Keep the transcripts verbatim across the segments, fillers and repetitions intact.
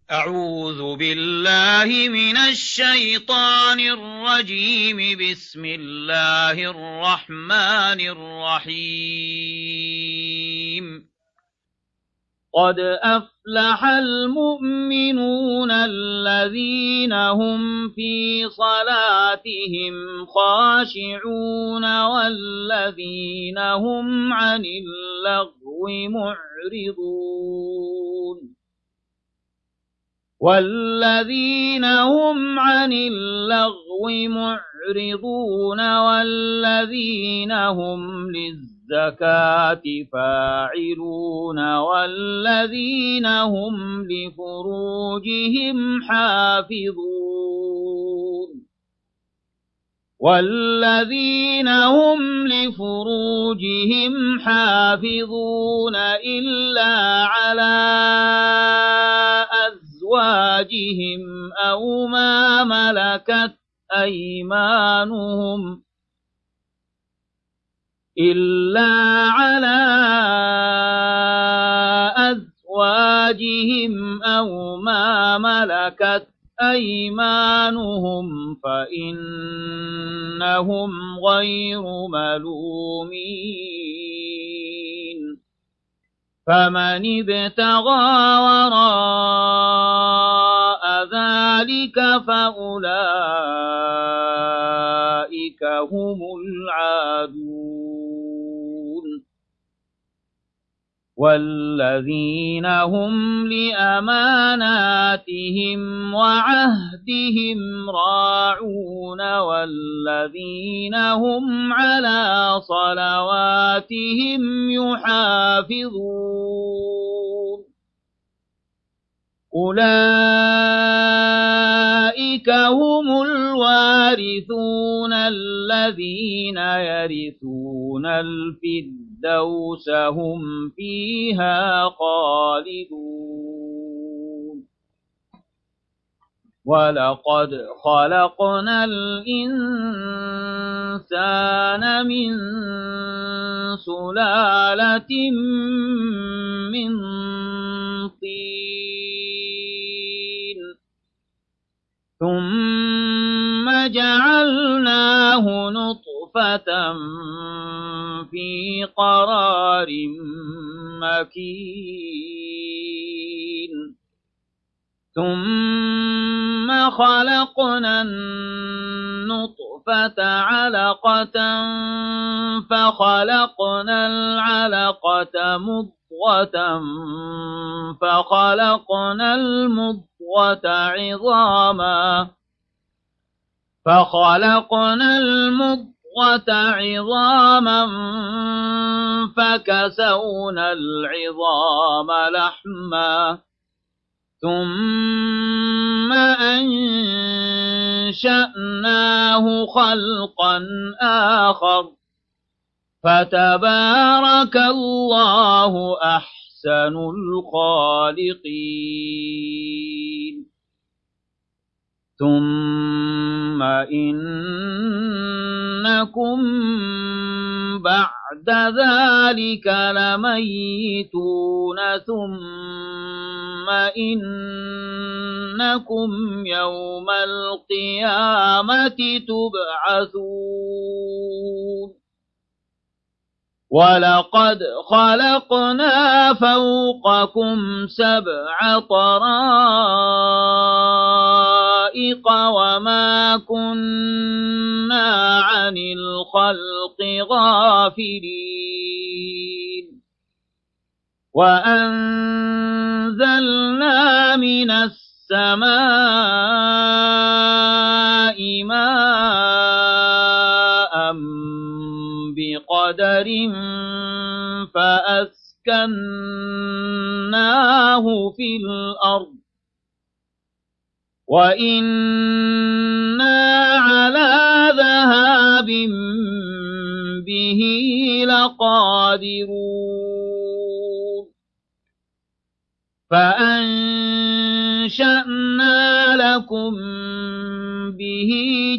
أعوذ بالله من الشيطان الرجيم. بسم الله الرحمن الرحيم. قد أفلح المؤمنون الذين هم في صلاتهم خاشعون والذين هم عن اللغو معرضون والذين هم عن اللغو معرضون والذين هم للزكاة فاعلون والذين هم لفروجهم حافظون والذين هم لفروجهم حافظون إلا على أزواجهم أو ما ملكت أيمانهم إلا على أزواجهم أو ما ملكت أيمانهم فإنهم غير ملومين فمن ابتغى وراء ذلك فأولئك هم العادون والذين هم لأماناتهم وعهدهم راعون والذين هم على صلواتهم يحافظون أولئك هم الوارثون الذين يرثون الفردوس هم فيها خالدون ولقد خلقنا الإنسان من سلالة من طين ثم جعلناه نطفة في قرار مكين ثم خلقنا النطفة علقة فخلقنا العلقة مضغة فخلقنا المضغة عظاما فخلقنا المضغة عظاما فكسونا العظام لحما ثم أنشأناه خلقا آخر فتبارك الله أحسن الخالقين ثم إنكم بعد ذلك لميتون ثم إنكم يوم القيامة تبعثون ولقد خلقنا فوقكم سبع طرائق وما كنا عن الخلق غافلين وأنزلنا من السماء ماء بقدر فأسكناه في الأرض وإنا على ذهاب به لقادرون فأنشأنا لكم به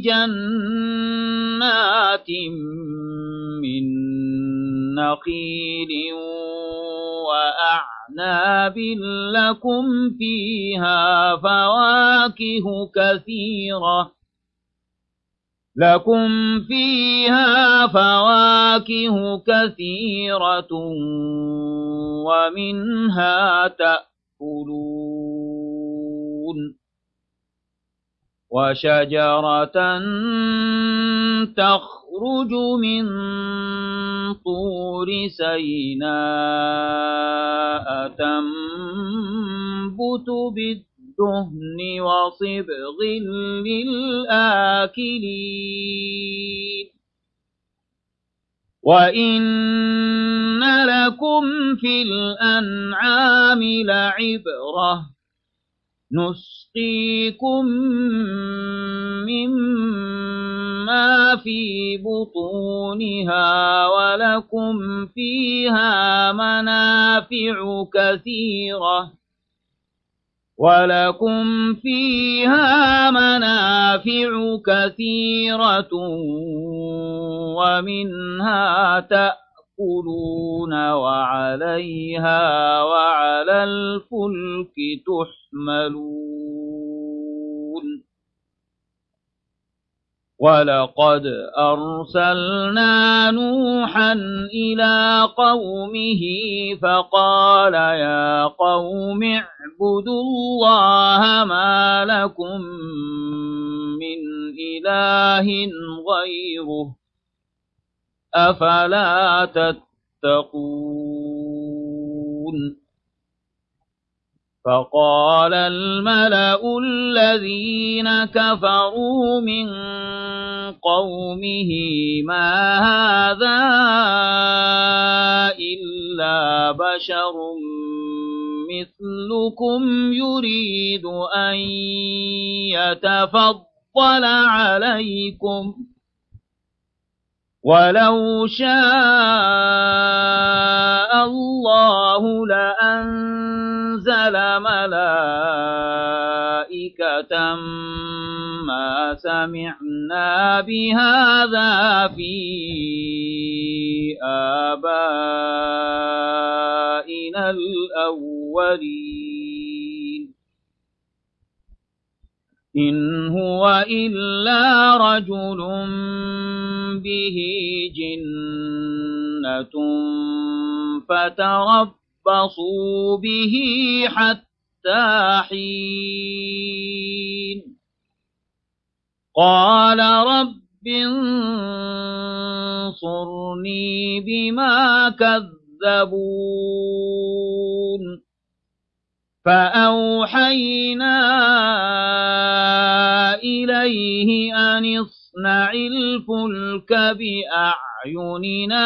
جنات من نخيل وأعناب أعناب لكم فيها فواكه كثيرة لكم فيها فواكه كثيرة ومنها تأكلون وشجرة تخرج من طور سيناء تنبت بالدهن وصبغ للآكلين وإن لكم في الأنعام لعبرة نسقيكم مما في بطونها ولكم فيها منافع كثيرة ولكم فيها منافع كثيرة ومنها تأكلون وعليها وعلى الفلك تحملون ولقد أرسلنا نوحا إلى قومه فقال يا قوم اعبدوا الله ما لكم من إله غيره أفلا تتقون فقال الملأ الذين كفروا من قومه ما هذا إلا بشر مثلكم يريد أن يتفضل عليكم ولو شاء الله لأنزل ملائكة ما سمعنا بهذا في آبائنا الأولين إن هو إلا رجل به جنة فتربصوا به حتى حين قال رب انصرني بما كذبون فأوحينا إليه أن اصنع الفلك بأعيننا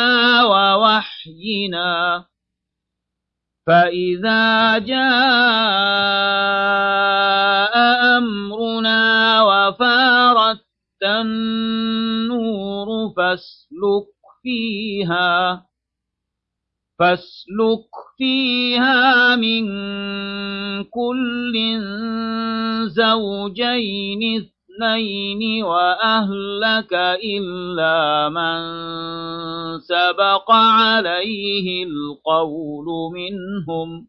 ووحينا فإذا جاء أمرنا وفارت النور فاسلك فيها فاسلك فيها من كل زوجين اثنين وأهلك إلا من سبق عليه القول منهم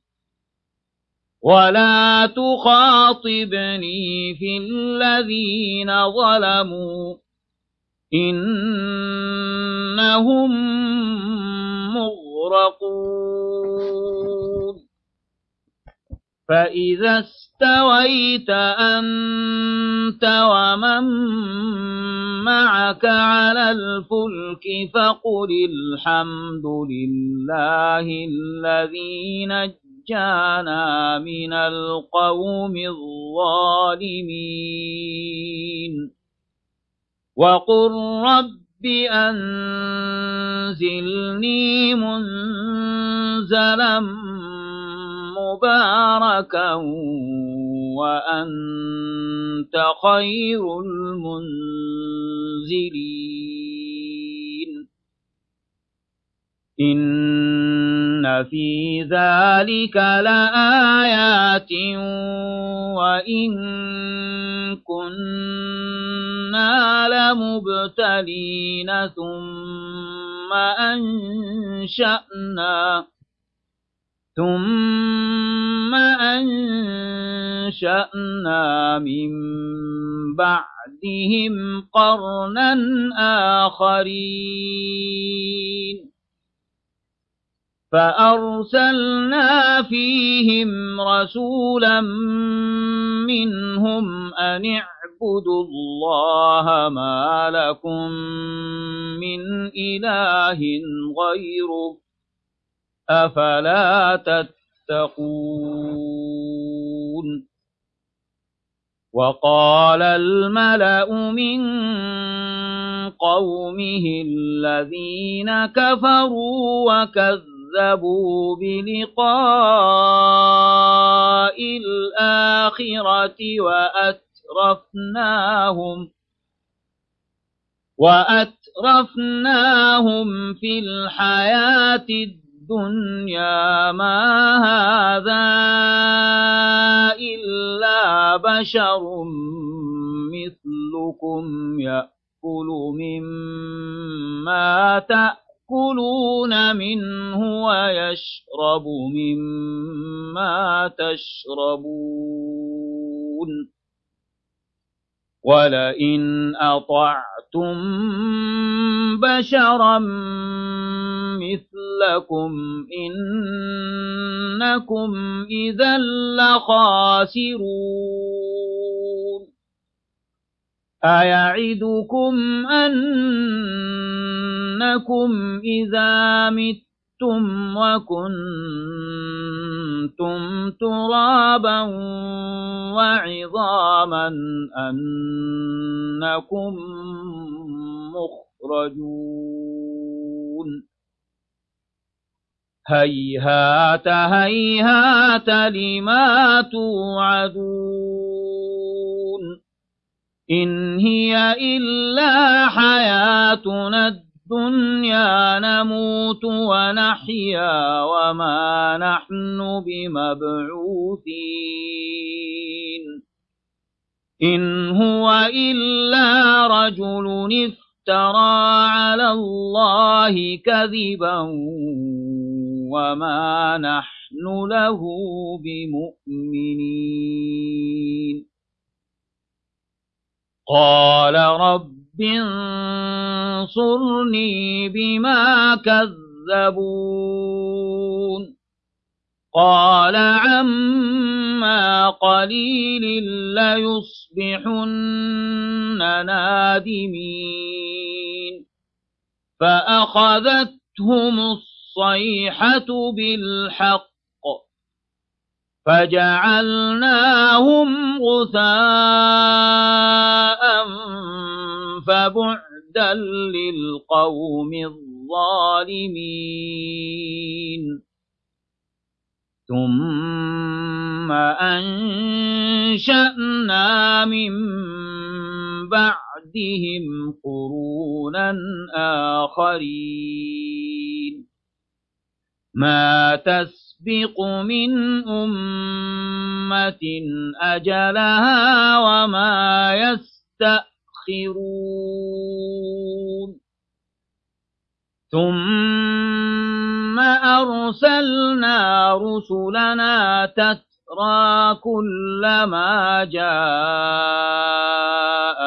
ولا تخاطبني في الذين ظلموا إنهم مغرقون فإذا استويت أنت ومن معك على الفلك فقل الحمد لله الذي نجانا من القوم الظالمين وقل رب أنزلني منزلا مباركا وأنت خير المنزلين إن في ذلك لآيات وإن كنا لمبتلين ثم أنشأنا ثم أنشأنا من بعدهم قرنا آخرين فأرسلنا فيهم رسولا منهم أن اعبدوا الله ما لكم من إله غيره أفلا تتقون وقال الملأ من قومه الذين كفروا وكذبوا بلقاء الآخرة وأترفناهم وأترفناهم في الحياة الدنيا ما هذا إلا بشر مثلكم يأكل مما تأكلون منه ويشرب مما تشربون ولئن أطعتم بشرا مثلكم إنكم إذا لخاسرون أيعدكم أنكم إذا متم وكنتم ترابا وعظاما أنكم مخرجون هيهات هيهات لما توعدون إن هي إلا حياتنا الدنيا نموت ونحيا وما نحن بمبعوثين إن هو إلا رجل افترى على الله كذبا وما نحن له بمؤمنين قال رب انصرني بما كذبون قال عما قليل ليصبحن نادمين فأخذتهم الصيحة بالحق فجعلناهم غثاء فبعدا للقوم الظالمين ثم أنشأنا من بعدهم قرونا آخرين ما تسبق من أمة أجلها وما يستأخرون ثم أرسلنا رسلنا تترى كلما جاء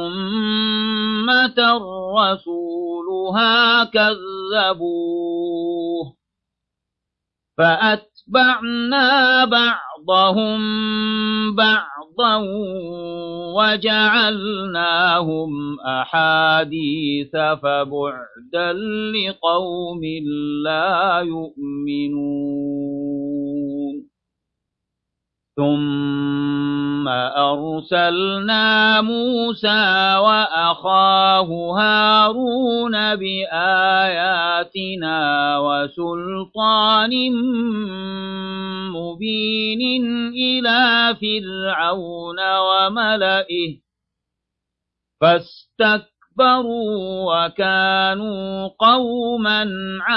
أمة رسولها كذبوه فأتبعنا بعضهم بعضا وجعلناهم أحاديث فبعدا لقوم لا يؤمنون ثم أرسلنا موسى وأخاه هارون بآياتنا وسلطان مبين إلى فرعون وملئه فاستكبروا وكانوا قوما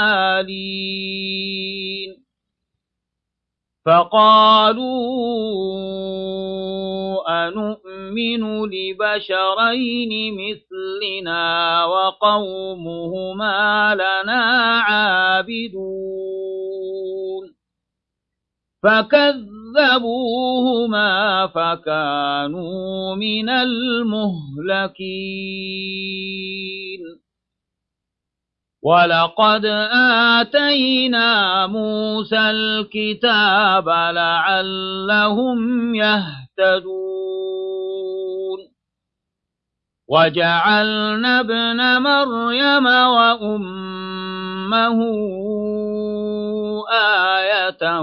عالين فقالوا أنؤمن لبشرين مثلنا وقومهما لنا عابدون فكذبوهما فكانوا من المهلكين ولقد آتينا موسى الكتاب لعلهم يهتدون وجعلنا ابن مريم وأمه آية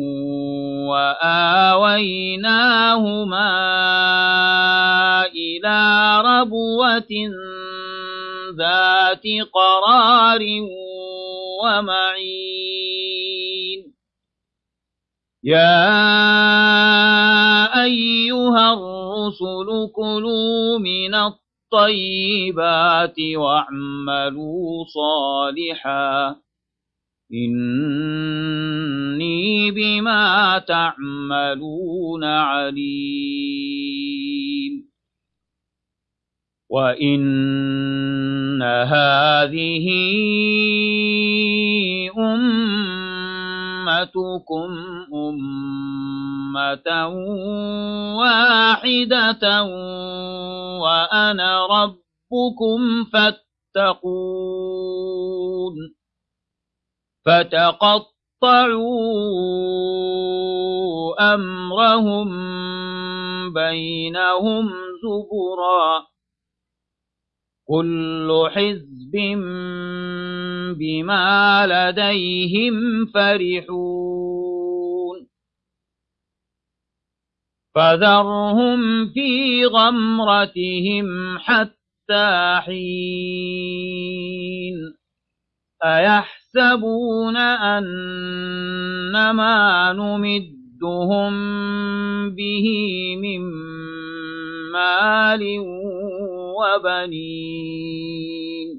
وآويناهما إلى ربوة ذات قرار ومعين يا أيها الرسل كلوا من الطيبات واعملوا صالحا إني بما تعملون عليم وإن هذه أمتكم أمة واحدة وأنا ربكم فاتقون فتقطعوا أمرهم بينهم زبرا كل حزب بما لديهم فرحون فذرهم في غمرتهم حتى حين أيحسبون أنما نمدهم به من مال وبنين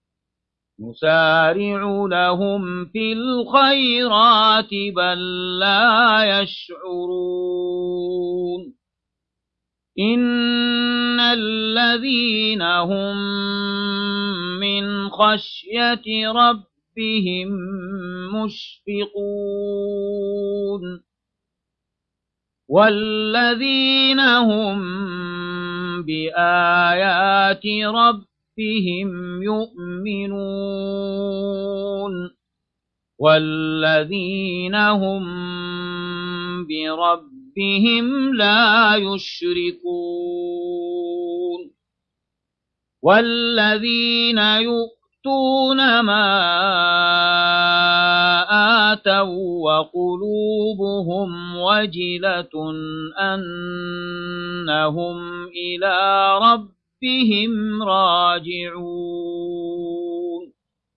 نسارع لهم في الخيرات بل لا يشعرون إن الذين هم من خشية ربهم مشفقون والذين هم بآيات ربهم يؤمنون والذين هم بربهم لا يشركون والذين يؤتون ما آتوا وقلوبهم وجلة أنهم إلى ربهم راجعون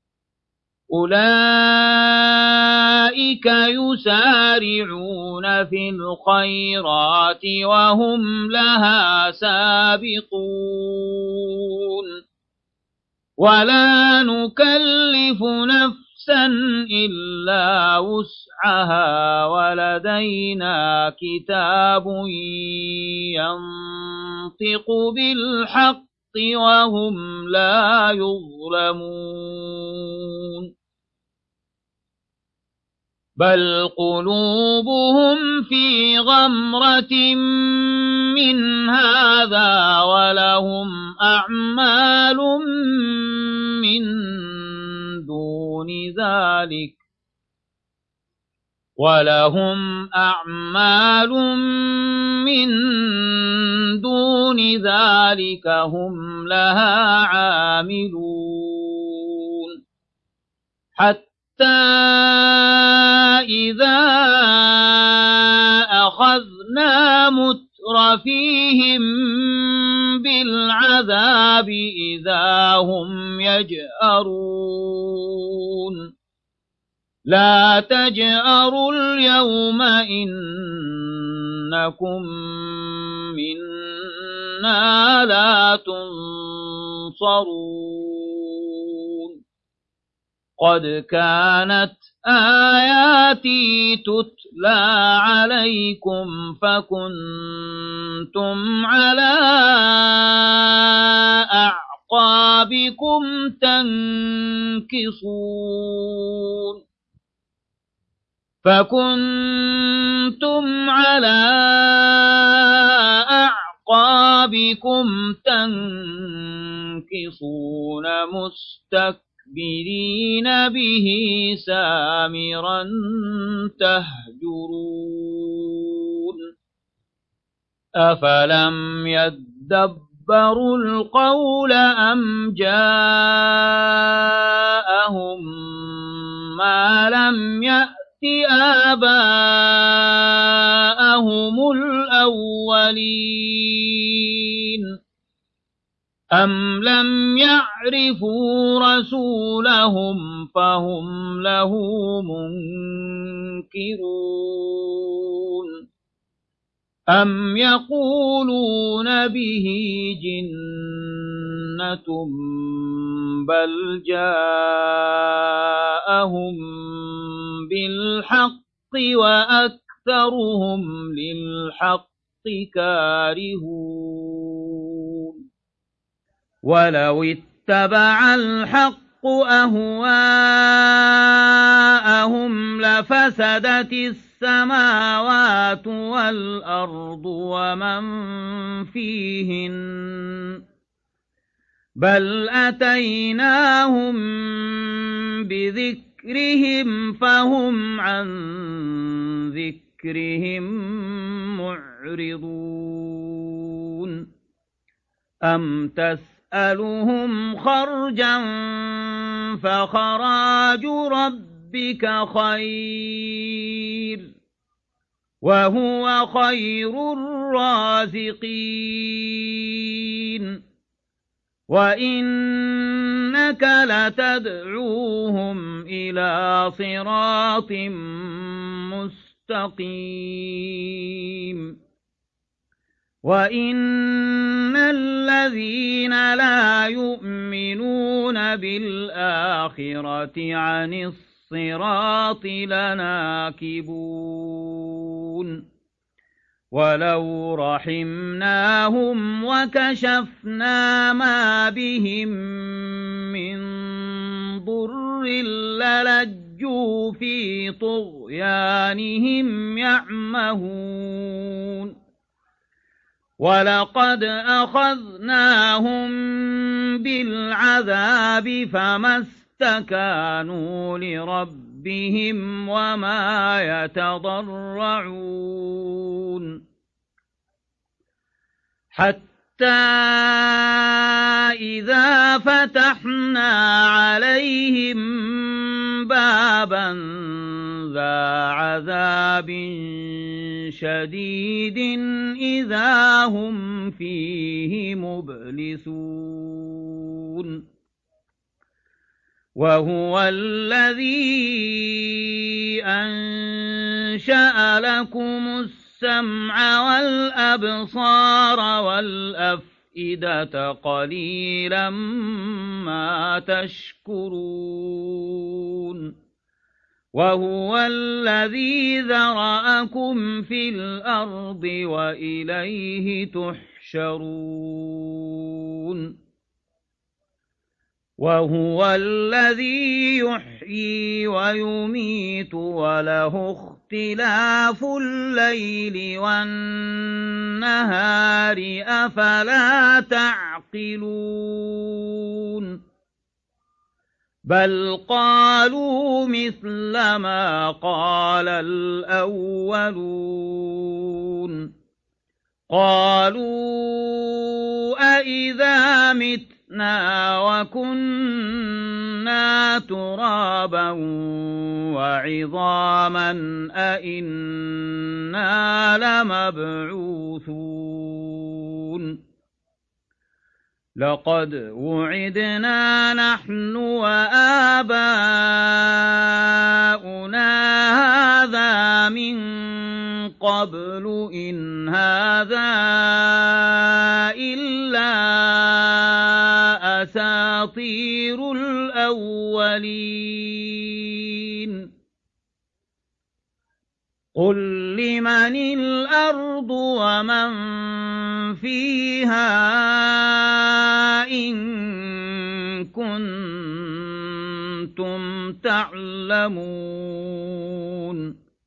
أولئك يسارعون في الخيرات وهم لها سابقون ولا نكلف نفسا إلا وسعها ولدينا كتاب ينطق بالحق وهم لا يظلمون بل قلوبهم في غمرة من هذا ولهم أعمال من دون ذلك ولهم أعمال من دون ذلك هم لها عاملون حتى إذا أخذنا مترفيهم بالعذاب إذا هم يجأرون لا تجأروا اليوم إنكم منا لا تنصرون قد كانت آياتي تتلى عليكم فكنتم على أعقابكم تنكصون فكنتم على أعقابكم تنكصون مستكبرين به سامرا تهجرون أفلم يدبروا القول أم جاءهم ما لم يأت آباءهم الأولين أم لم يعرفوا رسولهم فهم له منكرون أم يقولون به جنة بل جاءهم بالحق وأكثرهم للحق كارهون ولو اتبع الحق أهواءهم لفسدت السماوات والأرض ومن فيهن بل أتيناهم بذكرهم فهم عن ذكرهم معرضون أم تسألهم خرجا فخراج ربك خير وهو خير الرازقين وإنك لتدعوهم إلى صراط مستقيم وإن الذين لا يؤمنون بالآخرة عن الصراط لناكبون ولو رحمناهم وكشفنا ما بهم من ضر للجوا في طغيانهم يعمهون ولقد أخذناهم بالعذاب فما استكانوا لربهم وما يتضرعون حتى إذا فتحنا عليهم بابا ذا عذاب شديد إذا هم فيه مبلسون وهو الذي أنشأ لكم السمع والأبصار والأفئدة قليلا ما تشكرون وهو الذي ذرأكم في الأرض وإليه تحشرون وهو الذي يحيي ويميت وله اختلاف الليل والنهار أفلا تعقلون بل قالوا مثل ما قال الأولون قالوا أإذا متنا وكنا ترابا وعظاما أإنا لمبعوثون لقد وعدنا نحن وآباؤنا هذا من قبل إن هذا إلا أساطير الأولين قل لمن الأرض ومن فيها إن كنتم تعلمون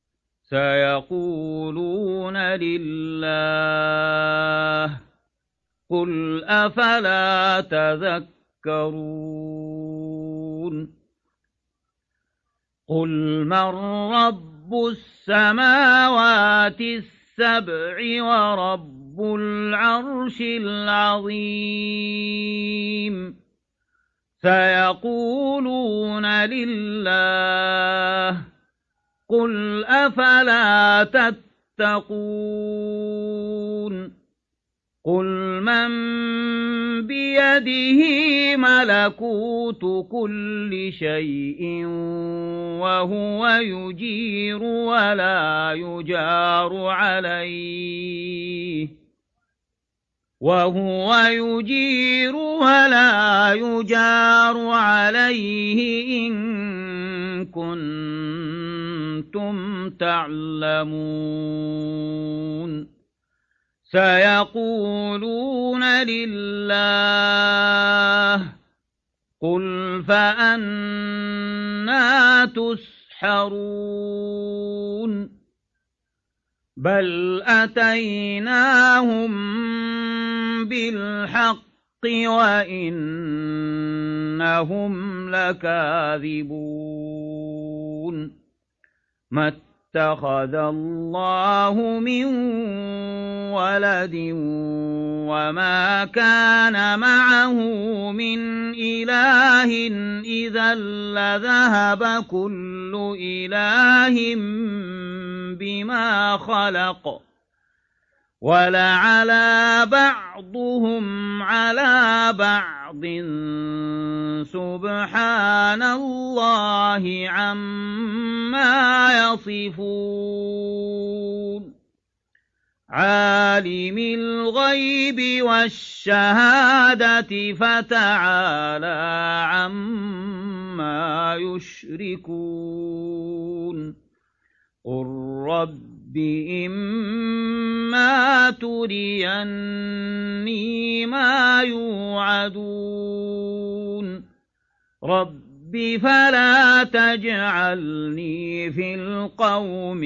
سيقولون لله قل أفلا تذكرون قل من رب السماوات السبع ورب العرش العظيم سيقولون لله قل أفلا تتقون قل من بيده ملكوت كل شيء وهو يجير ولا يجار عليه وهو يجير ولا يجار عليه إن كنتم تعلمون سيقولون لله قل فأنى تسحرون بل أتيناهم بالحق وإنهم لكاذبون ما اتخذ الله من ولد وما كان معه من إله إذا لذهب كل إله بما خلق ولعلى بعضهم على بعض سبحان الله عما يصفون عالم الغيب والشهادة فتعالى عما يشركون قل رب إما تريني ما يوعدون رب فلا تجعلني في القوم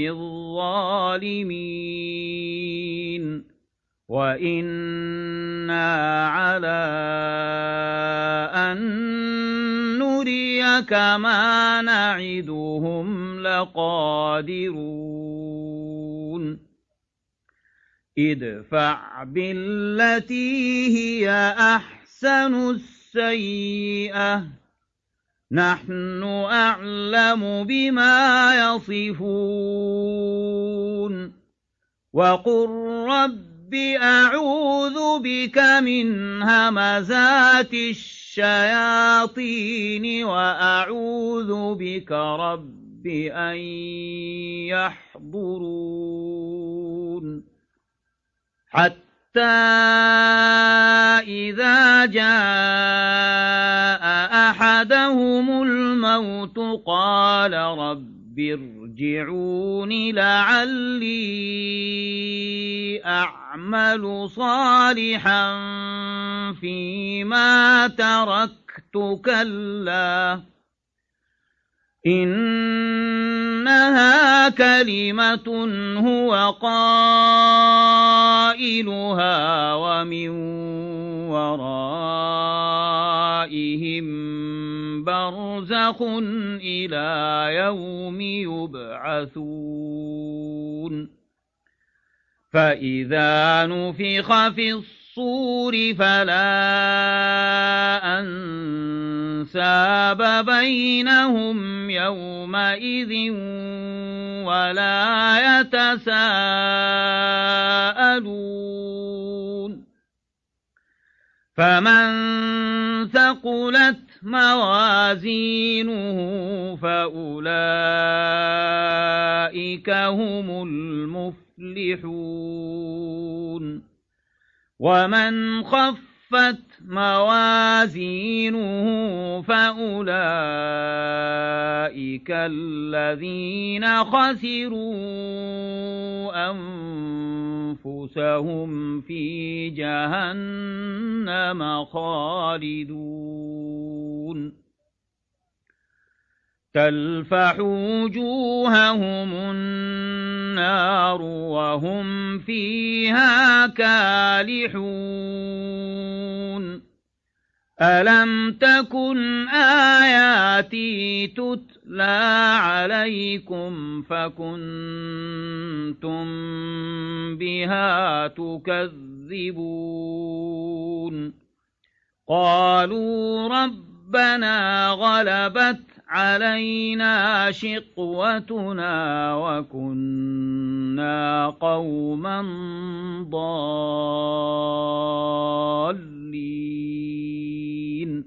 الظالمين وإنا على أن نريك ما نعدهم لقادرون ادفع بالتي هي أحسن السيئة نحن أعلم بما يصفون وقل رب أعوذ بك من همزات الشياطين وأعوذ بك رب أن يحضرون حتى إذا جاء أحدهم الموت قال رب ارجعون لعلي أعمل صالحا فيما تركت كلا إنها كلمة هو قائلها ومن ورائهم برزخ إلى يوم يبعثون فإذا نفخ في الصور فلا أنساب بينهم يومئذ ولا يتساءلون فمن ثقلت موازينه فأولئك هم المفلحون ومن خفت موازينه فأولئك الذين خسروا أنفسهم في جهنم خالدون تلفح وجوههم النار النار وهم فيها كالحون ألم تكن آياتي تتلى عليكم فكنتم بها تكذبون قالوا ربنا غلبت علينا شقوتنا وكنا قوما ضالين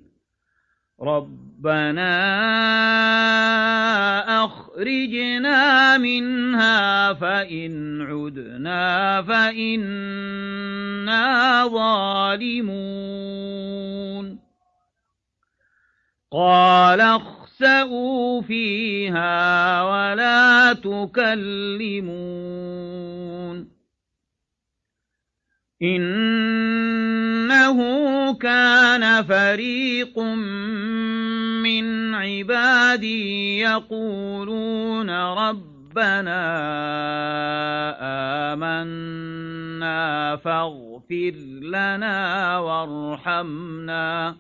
ربنا أخرجنا منها فإن عدنا فإنا ظالمون قال اخسئوا فيها ولا تكلمون إنه كان فريق من عبادي يقولون ربنا آمنا فاغفر لنا وارحمنا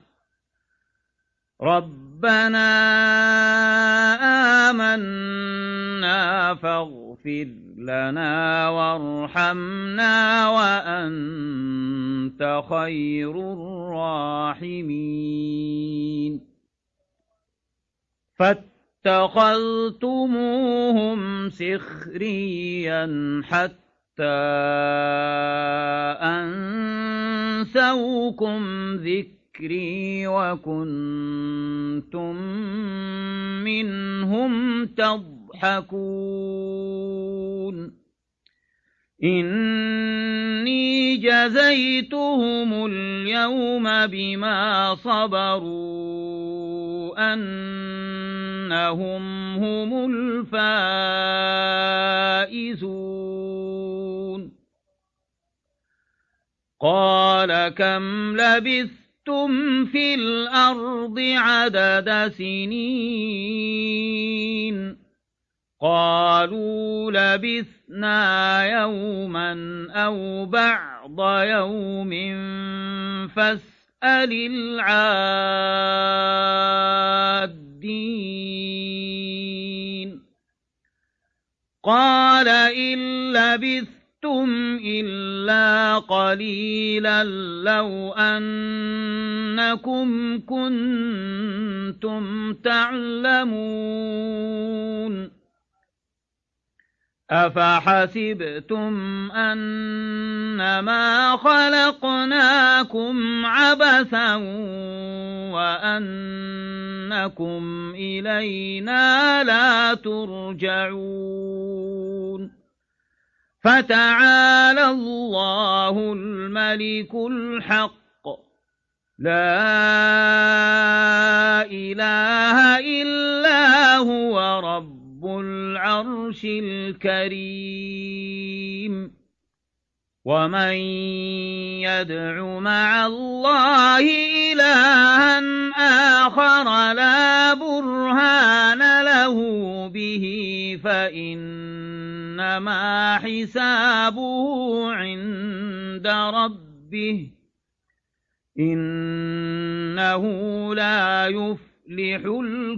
ربنا آمنا فاغفر لنا وارحمنا وأنت خير الراحمين فاتخذتموهم سخريا حتى أنسوكم ذكرا وكنتم منهم تضحكون إني جزيتهم اليوم بما صبروا أنهم هم الفائزون قال كم لبثتم لبثتم في الأرض عدد سنين قالوا لبثنا يوما أو بعض يوم فاسأل العادين قال إن لبثتم إلا قليلا لو أنكم كنتم تعلمون أفحسبتم أنما خلقناكم عبثا وأنكم إلينا لا ترجعون فتعالى الله الملك الحق لا إله إلا هو رب العرش الكريم ومن يدع مع الله إلها آخر لا برهان له به فإنما حسابه عند ربه إنه لا يفلح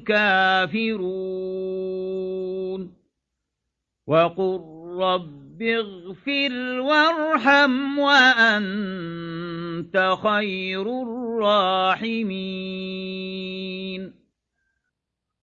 الكافرون وقل رب اغفر وارحم وأنت خير الراحمين